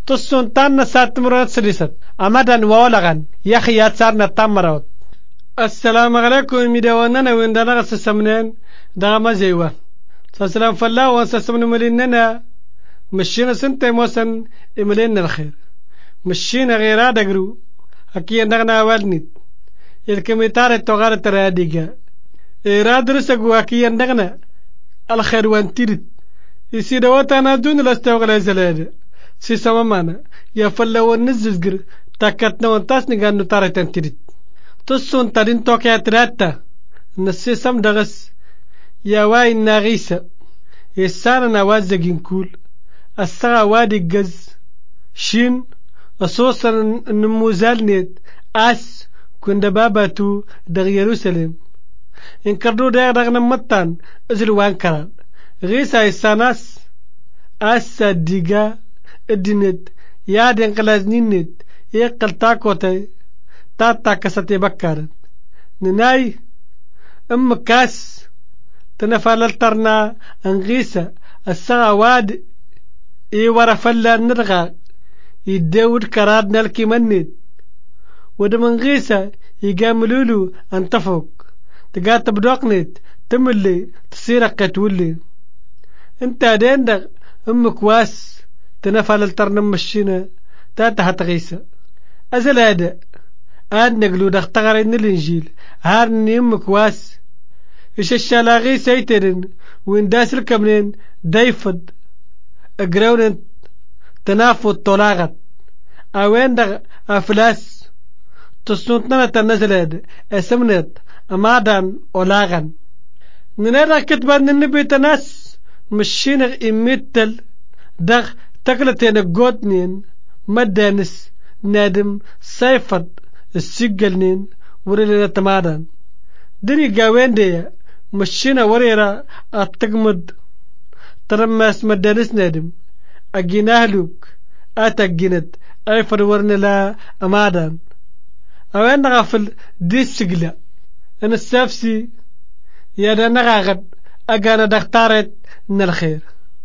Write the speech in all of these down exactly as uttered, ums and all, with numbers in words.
تصون تان سات مرات سلسات أمدان وولغان يخي صارنا تمرات. السلام عليكم ميدوانا ويندنا سسمنين دغما زيوا سلام فلا وسسمن مليننا مشينا سنتي موسن إملينا الخير مشينا غير دغرو أكيد نغنا والنيت الكميتار التغار تراديجا إرادرس أكيد نغنا الخير وانتيرت يصير واتنا دون الاستوغل زلاد سي سمامانا يا فلا ونززغر تاكتنا وانتاس نغان نتاري تنتيرت تصون تارين توكي اتراتا نسي سم دغس يا واي ناغيسا يسانا نوازجين كول الساعة وادي جز شين أصوصا النموزال نيت أس كند باباتو دغ يروسلم إن كردو دغ دغ نمتان أزل وانكران غيسا يساناس أسا ديغا الدينت ياد انقلازنين نت يقل تاكوتي تاتا كستي بكارن نناي أم كاس تنفالترنا أنغيسا الساعة واد إي ورفلا نرغا يداود كرادنا الكيمنيت ودمنغيسا يقاملولو انتفوق تقات بدوقنيت تملي تصيرك تولي انت ديندغ امك واس تنفال الترنم مشينا تاتا هتغيسا ازل هذا آد نقلو دغ تغرين الانجيل هارني امك واس إيش الشالاغي سيترن وين داس الكمنين دايفد اقراون تنافو الطلاغت اوين دغ افلاس تصنطنا تنزلد اسمنت امادان اولاغن ننرى كتبان النبي تناس مشين اميتل دغ تقلتين قوتنين مدانس نادم سيفد السجلنين ورلنا تمادان دني قاوين دي مشينا وريرا التقمد ترمس مدانس نادم أجيناهلوك أتجينت أي فرورنا لا أمادان أوين نغفل دي السجلة أنا السافسي يا دا نغاغد أجانا دختارت من الخير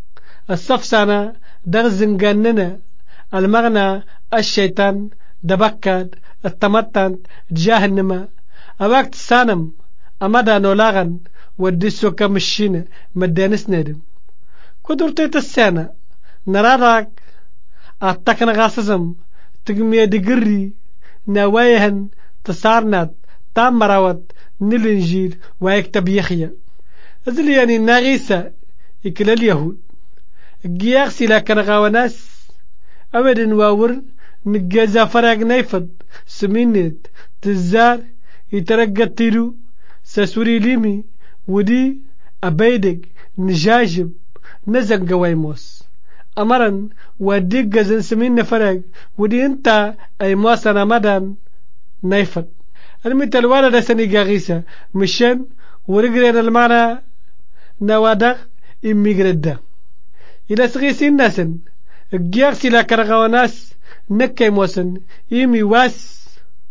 السفسانة دغزن جننا المغنى الشيطان دبكاد التمتن جهنم أباكت سانم أمادا نولاغن وديسو كمشين مدانس نادم كدرتيت السنة نراراك أتاكنا غاسزم تقمي دقري نوايهن تسارنات تامراوت نلنجيل ويكتب يخيا أزل يعني ناغيسا إكل اليهود جياغ سيلا كان غاوناس أبدا واور نجازا فراغ نايفد سمينيت تزار يترقى تيرو ساسوري ليمي ودي أبيدك نجاجب نزن قويموس أمرن وديك جزن سمين نفرق ودي انت أي مواسنا مدان نايفد المثل الوالد سني قاغيسة مشان ورقرين المعنى نوادغ إميقرد إلى سغيسين ناسن الجياغ سيلا كرغواناس نكي موسن إيمي واس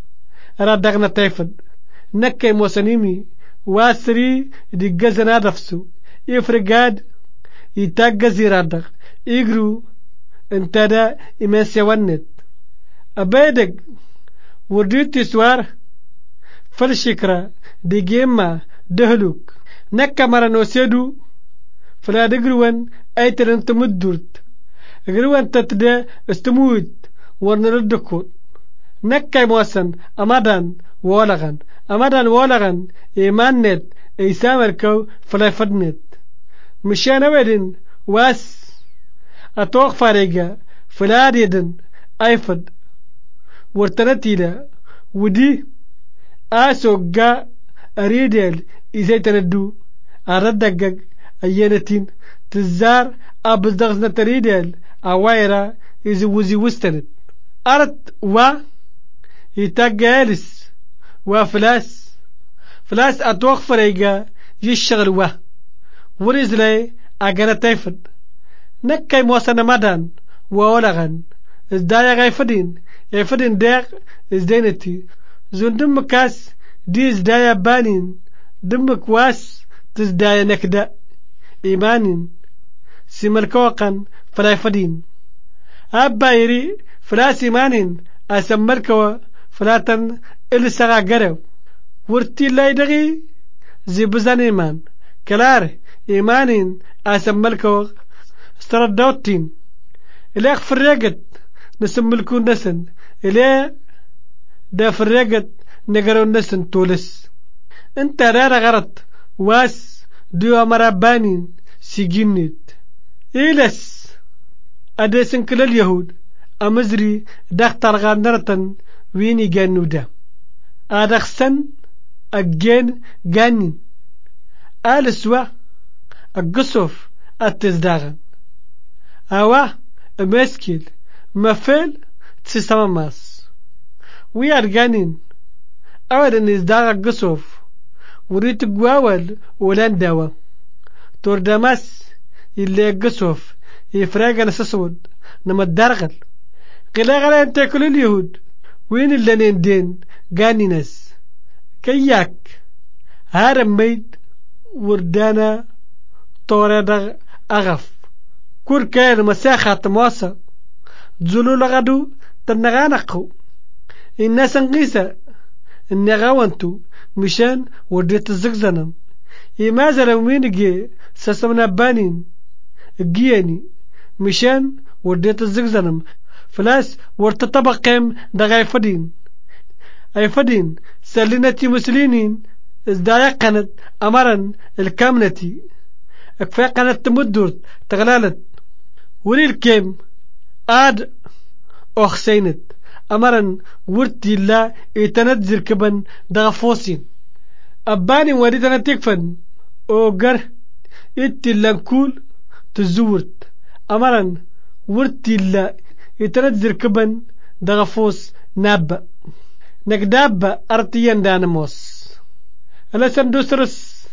رادغنا تايفد نكي موسن إيمي واسري دي جزنا دفسو إفرقاد يتاقزي رادغ إيقرو انتدا إماسي ونت أبيدك ورديتي سوار فالشكرة دي جيما دهلوك نكا مرا نوسيدو فلا دقروان ايتر انت مدورت قروان تتدا استموت ورنردكو نكا موسن امادان وولغن امادان وولغن ايمان نت ايسامركو فلا فدنت مشان ويدن واس اتوق فاريقا فلا ديدن ايفد ورتنتيلا ودي آسوغا أريدل إذا تندو أردقق أيانتين تزار أبزدغزنا تريدل أوايرا إذا وزي وستند أرد و يتاقالس وفلاس فلاس أتوق فريقا يشغل و ورزلي أغانا تايفد نكاي موسانا مدان وولغن ازدايا غايفدين يفدين داغ ازدينتي زون دم كاس دي ازدايا بانين دم كواس تزدايا نكدا إيمانين سيمالكوقا فلا يفدين أبا يري فلاس إيمانين أسمركوا فلاتن اللي سغا قرو ورتي لا يدغي زي بزان إيمان كلار إيمانين أسمركوا استردوتين إليك فرقت نسملكو نسن إليه دا فرقت نقرو نسن تولس انت رارا غرط واس ديو مرابانين سيجينيت إيلس أديسن كل اليهود أمزري دختر غاندرتن ويني جانو دا أدخسن أجين جانين آلسوا أقصف أتزداغن أوا مسكيل مفل تسمى ماس ويار جانين أود أن يزداغ أقصف وريت قواول ولان دوا توردماس اللي أقصف يفرق نسسود نما الدرغل قلا غلا انت كل اليهود وين اللي نندين قاني ناس كياك هارم ميد وردانا طورة أغف كور كان مساخة مواسا تزولو لغدو تنغانقو الناس انقيسا النغاوانتو مشان ورديت الزقزنم يمازا لو مين جي ساسمنا بانين جياني مشان ورديت الزقزنم فلاس ورتطبقهم دغاي فدين أي فدين سلينتي مسلينين ازدايا قنت أمرا الكامنتي اكفاء قنت تمدرت تغلالت ولي الكيم آد أخسينت أمرا ورتي الله يتنزل كبن دغفوسين أباني وريدنا تكفن أوغر إتي لنكول تزورت أمرا ورتي الله يتنزل كبن دغفوس نابا نقداب أرتيان دانموس ألا سندوسرس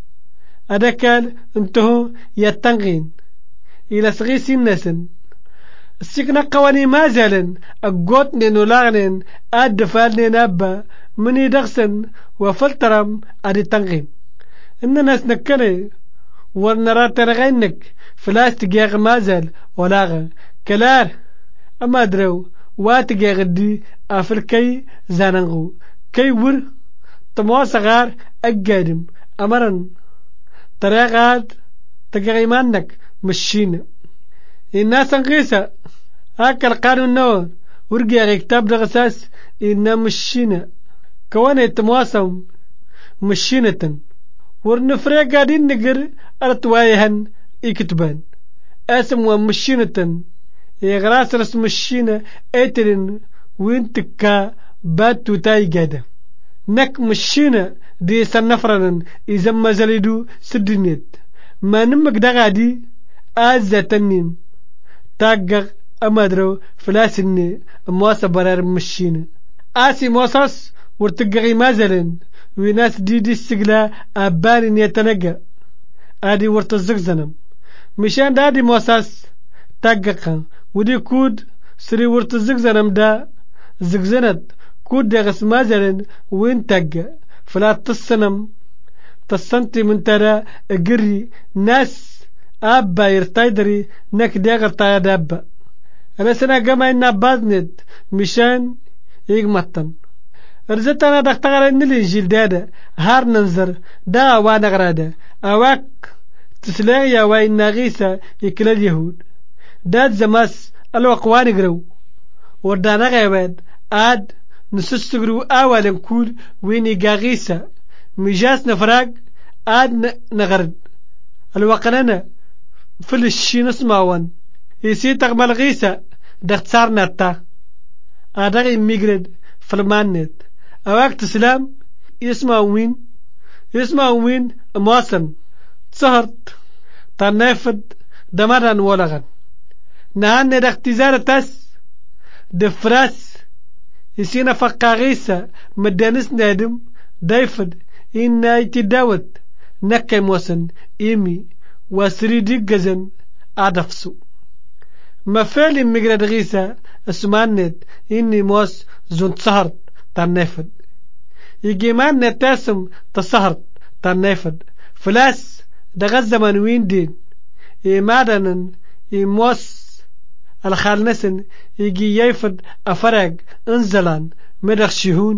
أدكال انتهو يتنغين إلى سغيسين نسن السكنة قواني ما زالن أقوتني نولاغنين أدفالني نابا مني دغسن وفلترم أدي تنغين إن ناس نكني ورنرا تنغينك فلاس تجيغ مازال ولاغ كلار أما درو واتجيغ دي أفركي زانغو كي ور تمواسغار أجادم أمرن طريقات تقريمانك مشينا الناس انقيسا هكا القانون نور ورقي كتاب دغساس إنا مشينا كوانا يتمواسم مشينة ورنفريق قادين نقر أرتوايهن يكتبان اسم ومشينة يغراس رسم مشينة ايترين وينتكا باتو تاي قادة نك مشينة دي سنفرنا إذا ما زلدو سدنيت ما نمك دغادي آزا تنين تاقق أمادرو فلاسني مواسا برار مشينة آسي موساس ورتقغي مازلن وناس دي دي السقلا أبان يتنقى آدي ورتزق زنم مشان دادي موساس تاققا ودي كود سري ورتزق زنم دا زقزنت كود دغس مازلن وين تاقى فلا تصنم تصنتي من ترى قري ناس أبا يرتايدري نك داغر تايد أبا أنا سنة قما إنا بازند مشان يقمطن رزت أنا دختغر إن الإنجيل دادا هار ننظر دا وانا غرادا أواك تسلاغي وإن غيسا يكلا اليهود داد زماس الوقوان قرو وردانا غيباد آد نسستقرو آوالا نكول ويني غاغيسا مجاس نفراق آد نغرد الوقنانا فلشي نسماوان يسي تقبل غيسا دختار نتا آدغي ميقرد فلمانت أواك تسلام يسمعوا وين يسمعوا وين مواسم تصهرت تنافد دمران ولغن نهان ندختزار تاس دفراس يسينا فقاغيسا مدانس نادم دايفد إنا يتداوت نكا موسن إيمي وسريدي جزن أدفسو مفالي مقرد غيسا اسمانت إني موس زون تصهرت تنافد يجيمان نتاسم تصهرت تنافد فلاس دغز زمان وين دين إيمادن إيموس الخالنسن يجي يفد أفرق انزلان مدخ شهون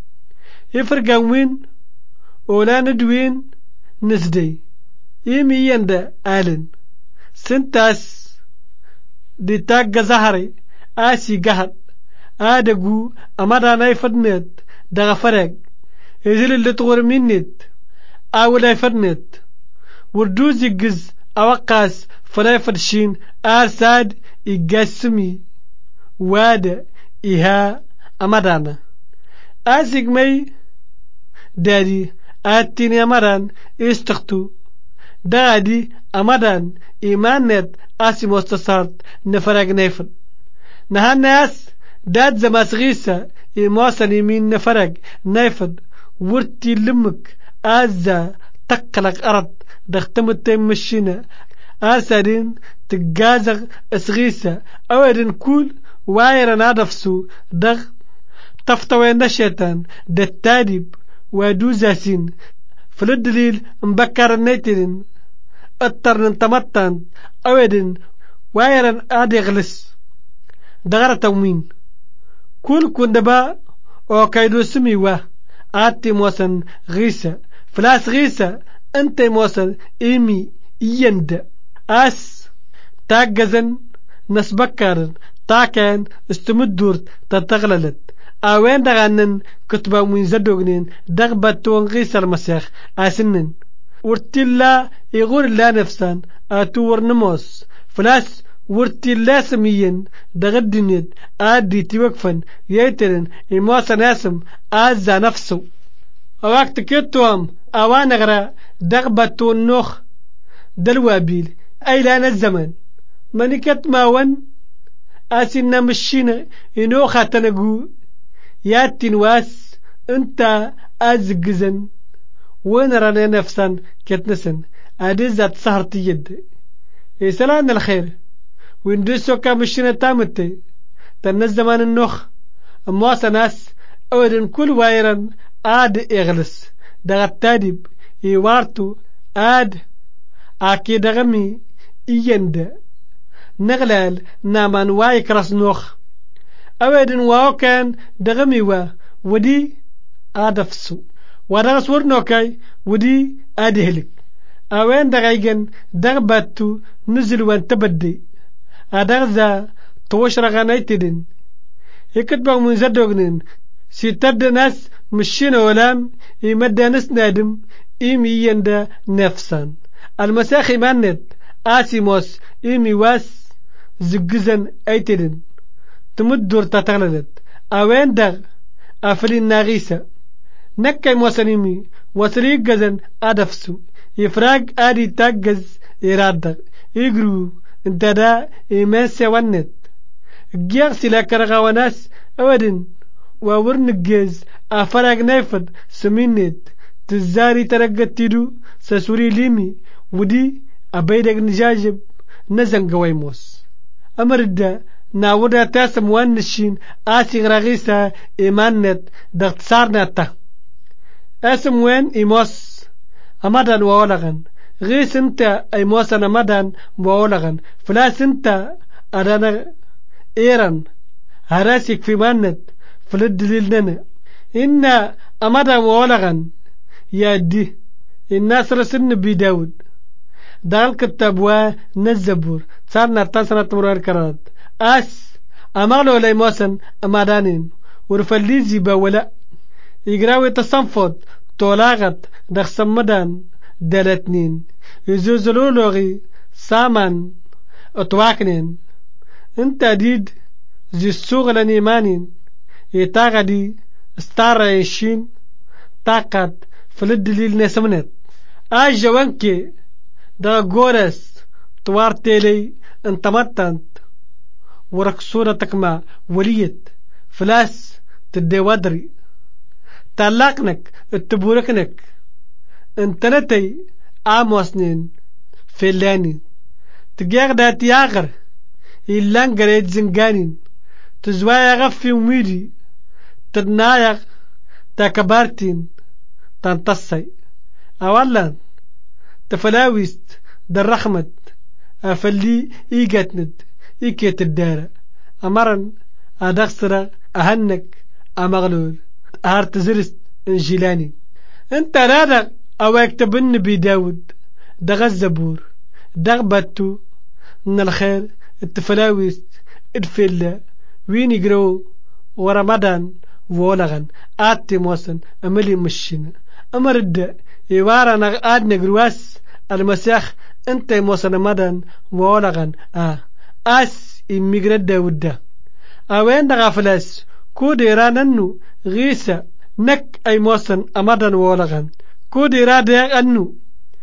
يفرقون ولا ندوين نزدي يمي يند آلن سنتاس دي تاق زهري آسي قهد آدقو أمادا نايفدنت دغ فرق يزيل اللي تغور منت أولا يفدنت وردوز يقز أوقاس فلا يفدشين آساد يقسمي واد إيها أمادانا آسيق مي دادي آتيني أمادان استختو دادي أمادان إيمانت آسي مستصارت نفرق نيفر نها الناس داد زماس غيسة إيماسن يمين نفرق نيفر ورتي لمك آزا تقلق أرض دختمت مشينا آسادين تجازغ اسغيسة أودن كل وايرا نادفسو دغ تفتوين نشيطان دتادب ودوزاسين فلدليل مبكر النيترين اترن تمتان أودن وايرا آدغلس دغر تومين كل كندبا او كايدو سميوا آتي موسن غيسة فلاس غيسة انت موسن ايمي يند أس تاجزن نسبكرن تاكن استمدورت تتغللت أوين دغنن كتبا من زدوغنين دغبتون غيسر مسيخ أسنن ورتلا يغور لا نفسان أتور نموس فلاس ورتلا سميين دغدنيت آدي توقفن يترن إمواسا ناسم آزا نفسه وقت كتوام أوان غرا دغبتون نوخ دلوابيل أي لان الزمن منكت ماون آسنا مشينا إنو خاتنقو ياتين واس انت أزقزن وين رانا نفسان كتنسن أديزات سهرتي يد إسلام الخير ويندسو كامشينا تامتي تن الزمان النوخ أمواسا ناس أودن كل وايران آد إغلس دغت تادب يوارتو آد آكي دغمي إيند نغلال نامان وايك راس نوخ أودن واو كان دغمي وا ودي آدفسو ودغس ورنوكاي ودي آدهلك أوين دغيغن دغباتو نزل وان تبدي أدغزا توش رغانيتدن يكتبغ من زدوغنين سيتد ناس مشين ولام يمدى ناس نادم إيمي يندا نفسان المساخي مانت آسيموس إيمي واس زقزن أيتدن تمدور تتغللت أوين دغ أفلين ناغيسة نكاي موسنيمي وسريق غزن أدفسو يفراق آدي تاقز إرادة يقرو انتدا إيمان سوانت جيغ سلا كرغواناس أودن وورنقز أفراق نايفد سمينت تزاري ترقت تدو سسوري ليمي ودي أبيدك نجاجب نزن قويموس أمرد ناودا تاسم وانشين آسي غراغيسا إيمانت دغت سارناتا اسم وين إيموس أمدان وولغن غيس انت إيموسنا مدان وولغن فلاس انت أدانا إيران هراسيك في مانت فلد دليلنا إن أمدان وولغن يادي الناس رسن بي داود دال كتابوا نزبور صارنا تنسنا تمرار كرات أس أمالو لي موسن أمادانين ورفليزي باولا يقراوي تصنفت طولاغت دخسم مدان دالتنين يزوزلو لغي سامان اتواكنين انت ديد زي السوغلن إيمانين يتاغدي استار يشين طاقت فلد دليل نسمنت آج جوانكي دا غورس توار تيلي انتمتنت ورك صورة تكما وليت فلاس تدي ودري تلاقنك التبوركنك انتنتي آموسنين فيلانين تجيغ دا تياغر إلان قريت زنقانين تزوايا غفي وميدي تدنايا تاكبارتين تنتصي أولا تفلاويست در رحمت أفلي إيجاتند إيكيت الدارة أمرن أدخسر أهنك أمغلول أهارت زرست إنجيلاني أنت رادق أو يكتبن بداود دغ الزبور دغ باتو من الخير التفلاويس الفيلا وين يقرو ورمضان وولغن آتي موسن أملي مشينا أمرد يوارا آد نقرواس المسيح انت موسن مدن وولغن آه آس إميقرد داود أوين دغافلاس كودي راننو غيسا نك أي موسن أمدن وولغن كودي رادي أنو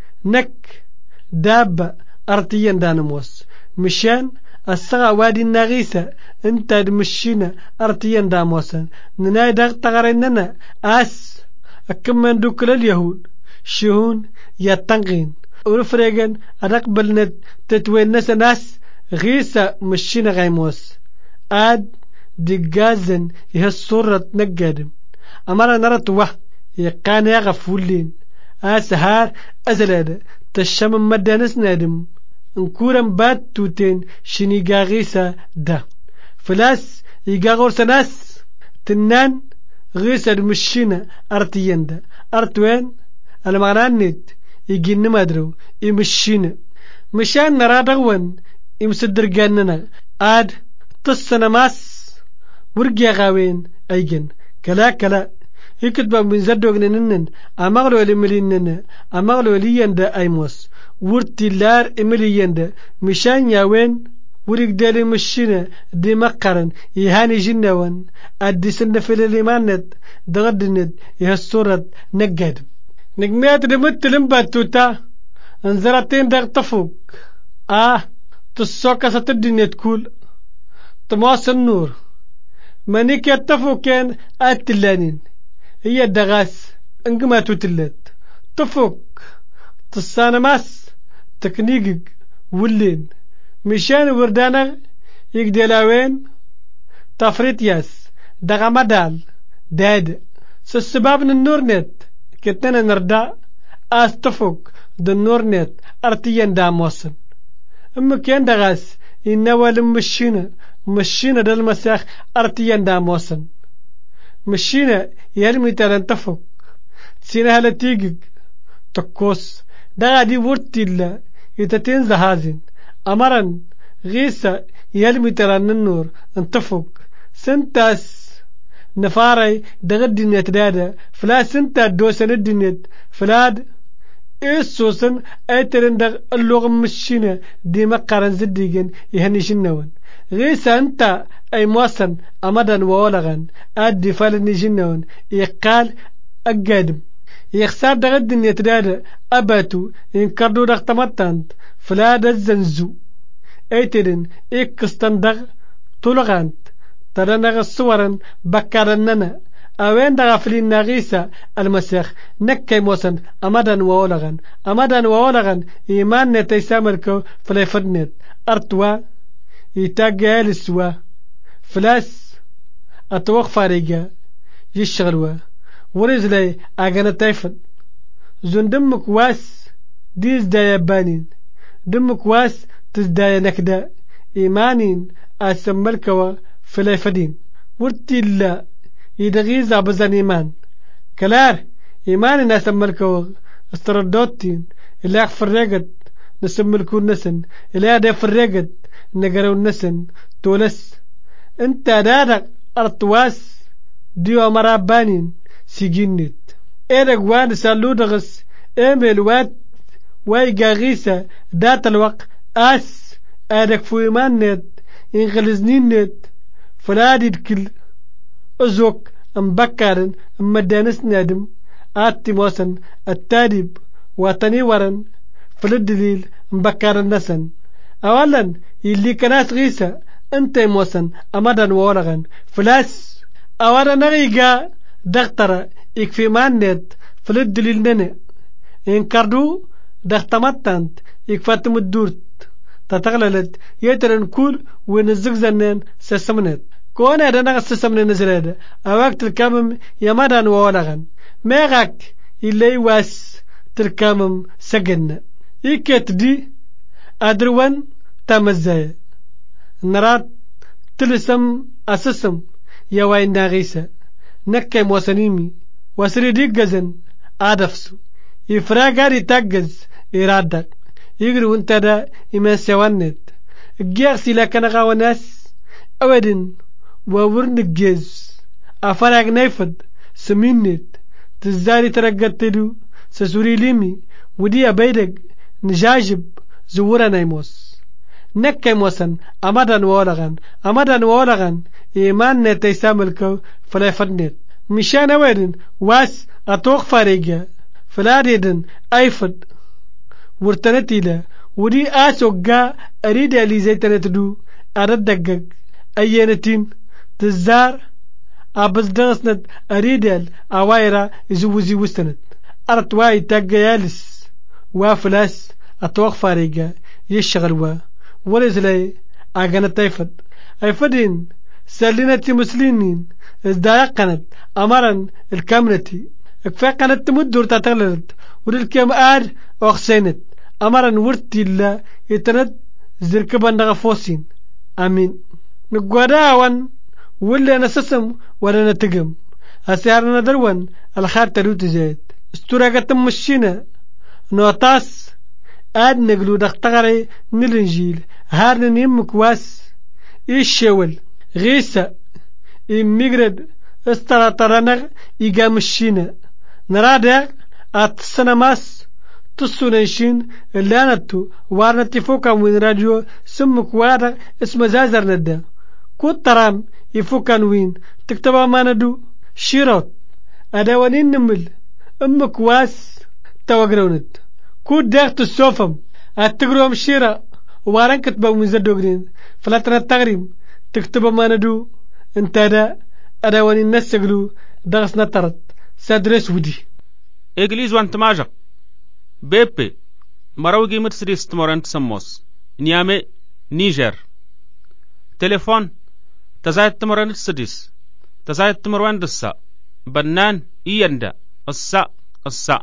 نك دابة أرتيان دانموس مشان السغا وادي النغيسة انت دمشينا أرتيان داموسا نناي داغ تغريننا أس أكمن دوكل اليهود شهون يتنغين ورفريغن أدقبلنا تتوين ناس ناس غيسة مشينا غيموس آد دقازن يهالصورة نقادم أمارا نرت وح يقان يغفولين أسهار أزلاد تشم مدانس نادم انكورم بات توتين شنيقا غيسا دا فلاس يقاغور سناس تنان غيسا المشينا ارتيان دا ارتوين المغرانيت يجين مادرو يمشينا مشان نرادغوان يمسدر جاننا آد تصنا ماس ورقيا غاوين ايجن كلا كلا يكتب من زدوغننن امغلو لملينن امغلو ليند ايموس ورتي لار امليند مشان ياوين وريك دالي مشينا دي مقرن يهاني جنوان ادي سن في اليمانت دغدنت يهالصورة نقاد نجميات دمت لمباتوتا انزرتين دغ تفوق اه تسوكا ستدنيا تكول تماس النور مانيك يتفوق كان اتلانين هي الدغاس انقما توتلت تفوق تصانماس تكنيك ولين مشان وردانا يقدلاوين تفريط ياس دغا مدال داد سسباب النور نت كتنا نردا اس تفوق النور نت ارتيان داموسن اما كان دغاس إنوا لمشينا مشينا دال المساخ ارتيان داموسن مشينا يرمي تلان تفوق سينا هلا تيجي تكوس دا دي ورتي الله يتتين زهازين أمرن غيسا يلمي تلان النور انتفوق سنتاس نفاري دغ الدنيا تدادا فلا سنتا دوسن الدنيا فلاد إيسوسن ايترن دغ اللغة مشينا دي مقارن زديجن يهني شنوان غيسا انت اي موسن امدن وولغن ادي فالني جنون يقال اقادم يخسار دغ الدنيا تدادا اباتو ينكردو دغ تمتانت فلاد الزنزو ايترن ايكستن دغ طلغانت ترنغ الصورن بكارننا اوين دغ فلين غيسا المسيح نكي موسن امدن وولغن امدن وولغن ايمان نتيسامركو فليفدنت ارتوا يتاقى للسوا فلاس اتوق فاريقا يشغلوا ورزلي اغانا تايفن زون دمك واس ديز دايا بانين دمك واس تزدايا نكدا ايمانين اسمالكوا فلايفدين ورتي الله يدغيزا بزان ايمان كلار ايمانين اسمالكوا استردوتين اللي فرقت نسملكو نسن اللي هذا فرقت نقرو النسن تولس انت دادك ارتواس ديو مرابانين سيجينيت ايرك وان سالو دغس ايميل وات وايقا غيسا دات الوق اس ادك فويمان نت انغلزنين نت فلادي كل ازوك امبكارن امدانس نادم اتي موسن التاديب واتني ورن فلدليل مبكارن نسن اولا يلي كناس غيسا انت موسن امدن وولغن فلاس اولا نغيقا دغترا يكفي مانت فلدليل نني انكردو دغتمتانت يكفاتم الدورت تتغللت يترن كل ونزقزنن سسمنت كون هذا نغس سسمنن نزراد اواك تلكامم يمدن وولغن ميغاك يلي واس نرات تلسم أسسم يا وين ناغيسة نكي موسنيمي وسري ديجزن آدفسو يفراغاري تاجز إرادك يجرو انت دا إما سوانت جيغسي لكنا غاوناس أودن وورن الجيز أفراغ نيفد سمينت تزاري ترقتدو سسوري ليمي ودي أبيدك نجاجب زورا نيموس نكي موسن أمدن وولغن أمدن وولغن إيمان نتي ساملكو فلا فدنت مشان أودن واس أتوق فاريجا فلا ديدن أيفد ورتنتيلا ودي آسوغا أريد ألي زي تنتدو أردقق أيانتين تزار أبس دغسنت أريد أوايرا يزوزي وستنت أرت واي تاقا يالس وافلاس أتوق فاريقا يشغلوا ورزلي أغانت أيفد أيفدين سالينتي مسلمين ازداقنت أمرا الكامنتي اكفاقنت تمدور تتغللت وللكام آر أخسينت أمرا ورتي الله يتند زركبا نغفوسين آمين نقوداوان ولا نسسم ولا نتقم أسيارنا دروان الخار تلوت زيد استراغة مشينا نوطاس آد نقلو دختغري نلنجيل هارن يمك واس إيشاول غيسا إميغرد استراترانغ إيقا مشينا نرادق أتسنا ماس تصونيشين اللانتو وارنتي فوقا من راديو سمك وارق اسم زازر ندا كود ترام يفوكان وين تكتبا ما ندو شيروت أدوانين نمل أمك واس توقرونت كود داخت السوفم أتقروهم شيرا وارن كتبا من زدوغرين فلاتنا التغريم تكتبا ما ندو انت دا أدوانين نسقلو داغس نترت سادرس ودي إجليز وانت ماجق بيبي مراوغي مرسريس تمورنت سموس نيامي نيجر تليفون تزايد تمرن السديس تزايد تمرن دسا بنان إيندا السا السا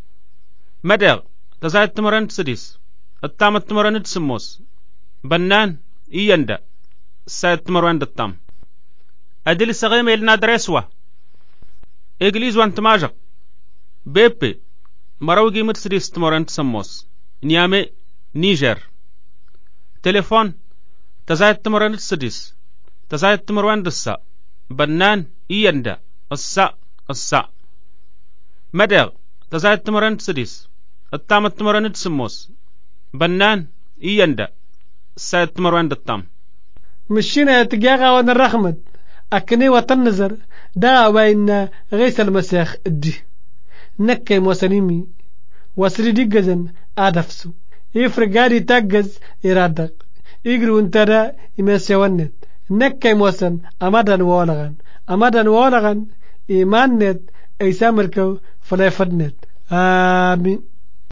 مدغ تزايد تمرن السديس التام تمرن السموس بنان إيندا سايد تمرن التام أدل السغيم إلنا درسوا إجليز وانت ماجق بيبي مراوغي مرسريس تمرن سموس نيامي نيجر تليفون تزايد تمرن السديس تزايد تمرن دسا بنان إيندا السا السا مدغ تزايد تمرن السديس التام تمرن السموس بنان إيندا سايد تمرن التام مشينا يتجاغا وانا الرحمت أكني وطنزر دا وين غيس المسيخ الدي نكي موسنيمي وسري ديجزن آدفسو يفرقاري تاجز إرادك يجرو انترا يمسيوانت نكي موسن أمدن وولغن أمدن وولغن إيمان نت أيسامركو فلا يفدنت آمين.